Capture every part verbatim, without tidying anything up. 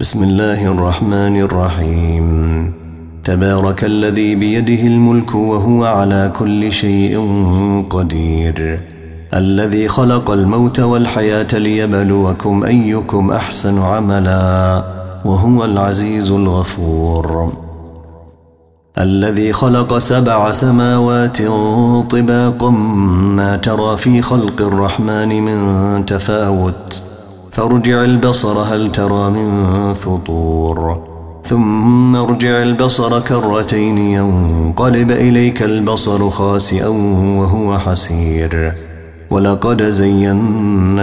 بسم الله الرحمن الرحيم. تبارك الذي بيده الملك وهو على كل شيء قدير، الذي خلق الموت والحياة ليبلوكم أيكم أحسن عملا، وهو العزيز الغفور. الذي خلق سبع سماوات طباقا ما ترى في خلق الرحمن من تفاوت، فارجع البصر هل ترى من فطور، ثم ارجع البصر كرتين ينقلب إليك البصر خاسئا وهو حسير. ولقد زينا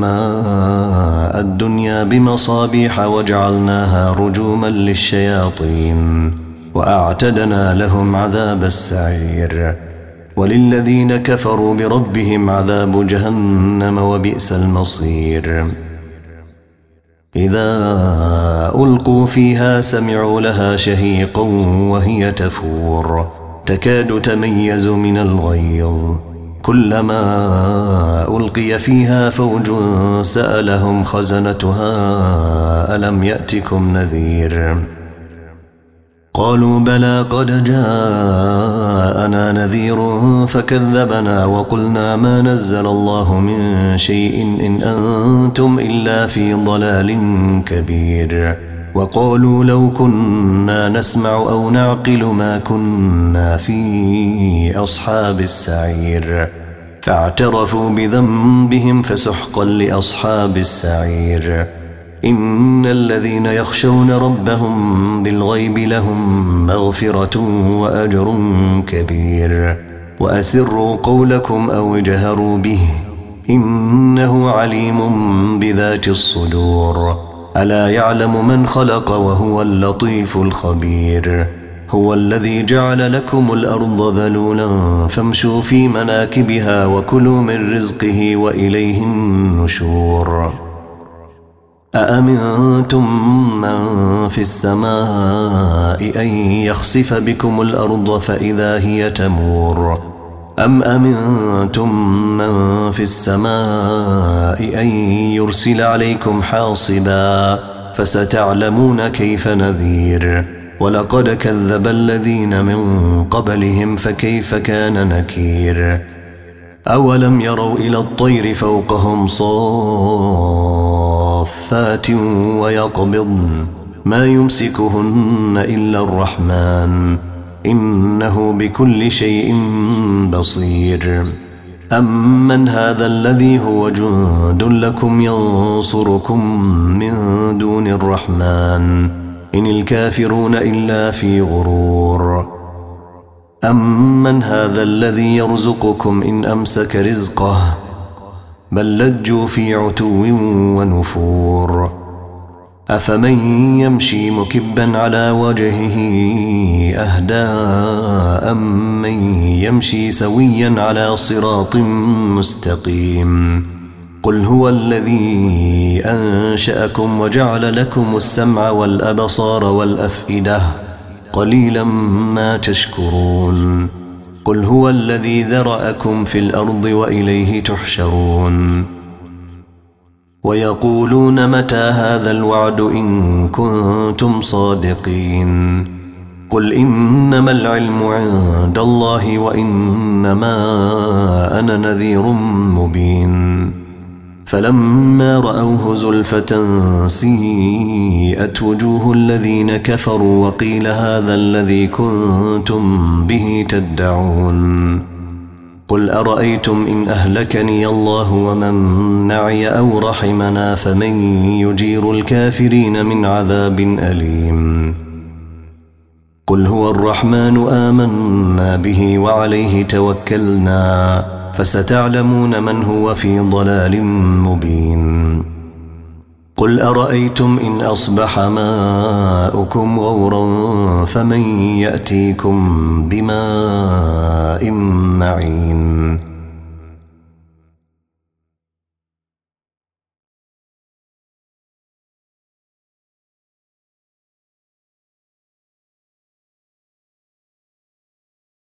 السماء الدنيا بمصابيح وجعلناها رجوما للشياطين وأعتدنا لهم عذاب السعير. وللذين كفروا بربهم عذاب جهنم وبئس المصير. إذا ألقوا فيها سمعوا لها شهيقا وهي تفور، تكاد تميز من الغيظ، كلما ألقي فيها فوج سألهم خزنتها ألم يأتكم نذير؟ قالوا بلى قد جاءنا نذير فكذبنا وقلنا ما نزل الله من شيء إن أنتم إلا في ضلال كبير. وقالوا لو كنا نسمع أو نعقل ما كنا في أصحاب السعير، فاعترفوا بذنبهم فسحقا لأصحاب السعير. إن الذين يخشون ربهم بالغيب لهم مغفرة وأجر كبير. وأسروا قولكم أو اجهروا به إنه عليم بذات الصدور. ألا يعلم من خلق وهو اللطيف الخبير. هو الذي جعل لكم الأرض ذلولا فامشوا في مناكبها وكلوا من رزقه وإليه النشور. أأمنتم من في السماء أن يخسف بكم الأرض فإذا هي تمور، أم أمنتم من في السماء أن يرسل عليكم حاصبا فستعلمون كيف نذير. ولقد كذب الذين من قبلهم فكيف كان نكير. أولم يروا إلى الطير فوقهم صافات ويقبضن ما يمسكهن إلا الرحمن إنه بكل شيء بصير. أمن هذا الذي هو جند لكم ينصركم من دون الرحمن إن الكافرون إلا في غرور. أمن هذا الذي يرزقكم إن أمسك رزقه بل لجوا في عتو ونفور. أفمن يمشي مكبا على وجهه أهدى أمن يمشي سويا على صراط مستقيم. قل هو الذي أنشأكم وجعل لكم السمع والأبصار والأفئدة قليلا ما تشكرون. قل هو الذي ذرأكم في الأرض وإليه تحشرون. ويقولون متى هذا الوعد إن كنتم صادقين. قل إنما العلم عند الله وإنما أنا نذير مبين. فلما رأوه زلفة سيئت وجوه الذين كفروا وقيل هذا الذي كنتم به تدعون. قل أرأيتم إن أهلكني الله ومن معي أو رحمنا فمن يجير الكافرين من عذاب أليم. قل هو الرحمن آمنا به وعليه توكلنا فستعلمون من هو في ضلال مبين. قل أرأيتم إن أصبح ماؤكم غورا فمن يأتيكم بماء معين.